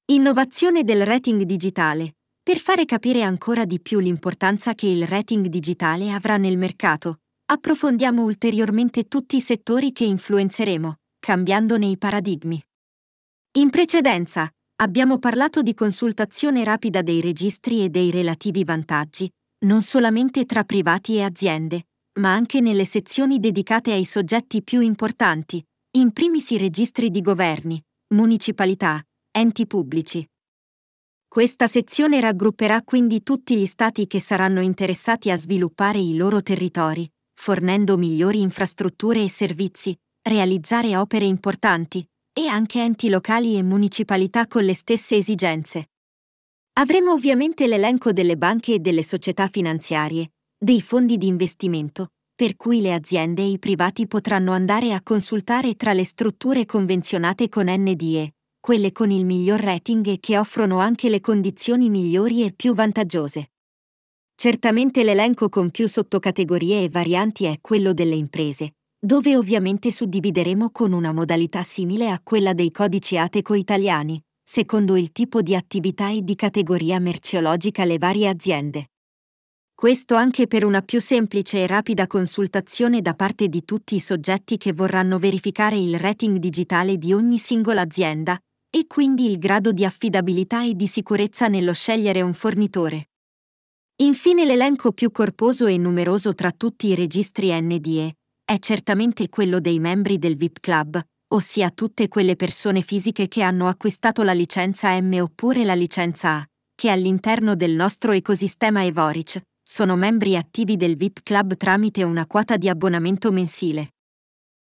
Innovazione del rating digitale. Per fare capire ancora di più l'importanza che il rating digitale avrà nel mercato, approfondiamo ulteriormente tutti i settori che influenzeremo, cambiandone i paradigmi. In precedenza, abbiamo parlato di consultazione rapida dei registri e dei relativi vantaggi, non solamente tra privati e aziende, ma anche nelle sezioni dedicate ai soggetti più importanti, in primis i registri di governi, municipalità, enti pubblici. Questa sezione raggrupperà quindi tutti gli stati che saranno interessati a sviluppare i loro territori, fornendo migliori infrastrutture e servizi, realizzare opere importanti, e anche enti locali e municipalità con le stesse esigenze. Avremo ovviamente l'elenco delle banche e delle società finanziarie, dei fondi di investimento, per cui le aziende e i privati potranno andare a consultare tra le strutture convenzionate con NDE, quelle con il miglior rating e che offrono anche le condizioni migliori e più vantaggiose. Certamente l'elenco con più sottocategorie e varianti è quello delle imprese, dove ovviamente suddivideremo con una modalità simile a quella dei codici ATECO italiani, secondo il tipo di attività e di categoria merceologica le varie aziende. Questo anche per una più semplice e rapida consultazione da parte di tutti i soggetti che vorranno verificare il rating digitale di ogni singola azienda, e quindi il grado di affidabilità e di sicurezza nello scegliere un fornitore. Infine l'elenco più corposo e numeroso tra tutti i registri NDE è certamente quello dei membri del VIP Club, ossia tutte quelle persone fisiche che hanno acquistato la licenza M oppure la licenza A, che all'interno del nostro ecosistema Evoric sono membri attivi del VIP Club tramite una quota di abbonamento mensile.